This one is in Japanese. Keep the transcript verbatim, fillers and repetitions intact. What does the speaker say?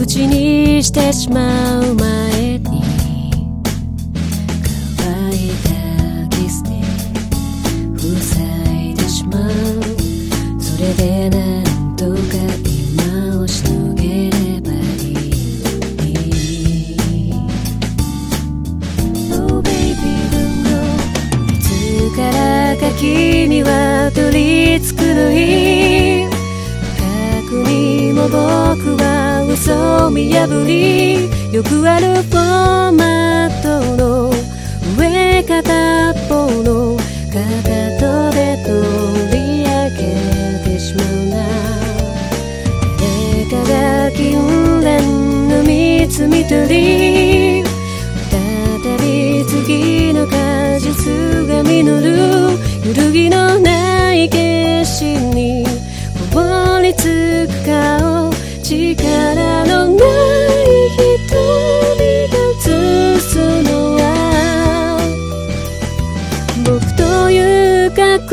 口にしてしまう前に乾いたキスで塞いでしまう。それでなんとか今をしのげればいい。 Oh baby don't go。 いつからか君は取り付くのに、過去にも僕は嘘を見破り、よくあるフォーマットの上片っぽのかかとで取り上げてしまうな。誰かが金蓮の蜜み取り、再び次の果実が実る。揺るぎのない景色に凍りつく顔、力のない瞳が映すのは僕という過